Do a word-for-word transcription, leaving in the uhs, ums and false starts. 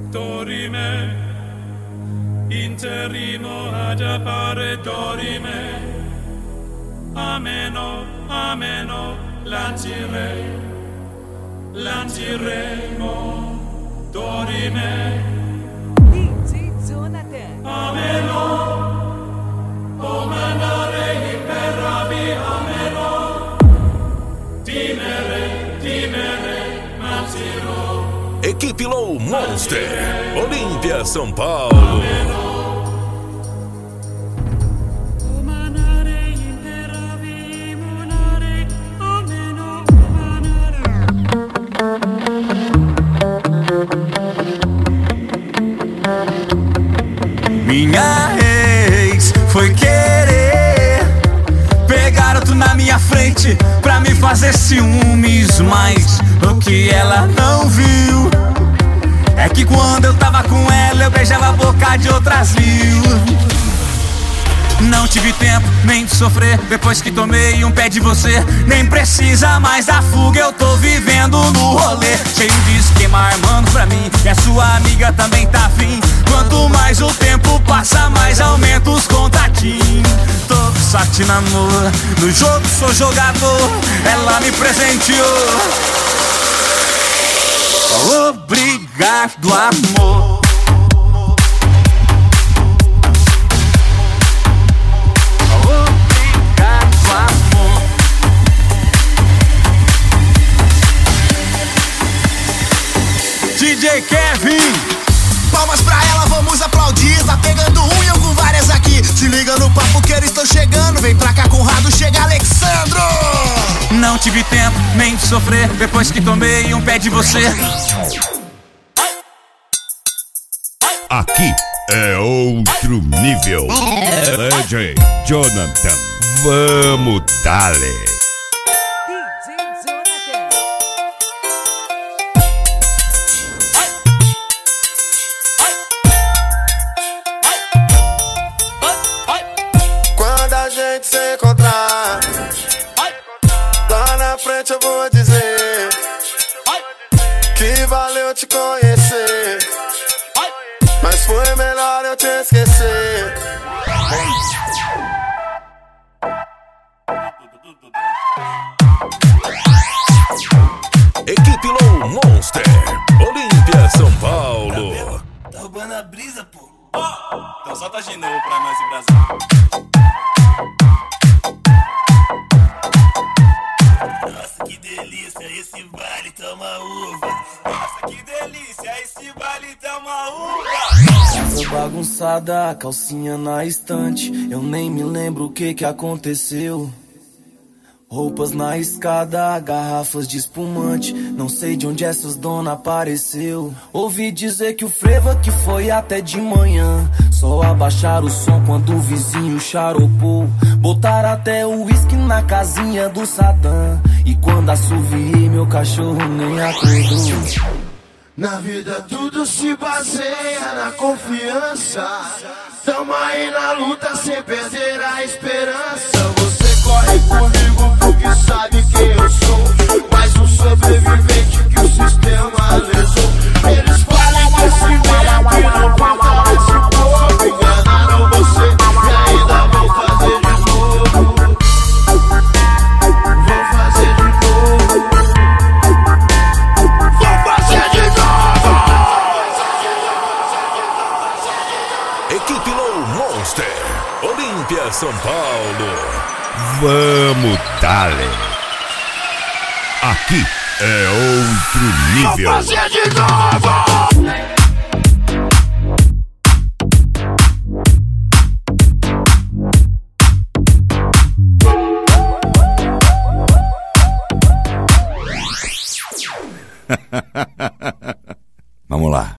dorime, interrimo ad appare dorime, ameno, ameno, lancirei, lanciremo, dorime, D J Jonathan, ameno, o manare imperavi, ameno, timere, timere, manciro. Equipe Low Monster, Olímpia, São Paulo. Minha ex foi querer pegar outro na minha frente pra me fazer ciúmes, mas o que ela não viu é que quando eu tava com ela eu beijava a boca de outras mil. Não tive tempo nem de sofrer depois que tomei um pé de você. Nem precisa mais da fuga, eu tô vivendo no rolê. Cheio de esquema armando pra mim, e a sua amiga também tá afim. Quanto mais o tempo passa, mais aumenta os contatinhos. Tô sorte na amor, no jogo sou jogador, ela me presenteou. Obrigado, amor. D J Kevin, palmas pra ela, vamos aplaudir. Tá pegando um e eu com várias aqui. Se liga no papo que eles estão chegando. Vem pra cá, Conrado, chega Alexandro. Não tive tempo nem de sofrer depois que tomei um pé de você. Aqui é outro nível. D J Jonathan, vamos dale. D J Jonathan, Quando a gente se encontrar, lá na frente eu vou dizer que valeu te conhecer, mas foi melhor eu te esquecer. Equipe Low Monster, Olímpia, São Paulo. Tá roubando a brisa, pô. Então solta de novo pra nós do Brasil. Nossa, que delícia, esse baile tá uma uva. Nossa, que delícia, esse baile tá uma uva. Casa bagunçada, calcinha na estante. Eu nem me lembro o que que aconteceu. Roupas na escada, garrafas de espumante. Não sei de onde essas dona apareceu. Ouvi dizer que o frevo que foi até de manhã. Só abaixar o som quando o vizinho charopou. Botar até o uísque na casinha do Saddam. E quando assoviei, meu cachorro nem acordou. Na vida tudo se baseia na confiança. Tamo aí na luta sem perder a esperança. Você corre comigo porque sabe quem eu sou. Mais um sobrevivente que o sistema lesou. Eles falam desse meio que não volta esse povo. Enganaram você e ainda vão fazer de novo. Vão fazer de novo. Vão fazer de novo. Equipe Low Monster, Olímpia, São Paulo. Vamos dale. Aqui é outro nível. Vão fazer de novo. Ha ha ha.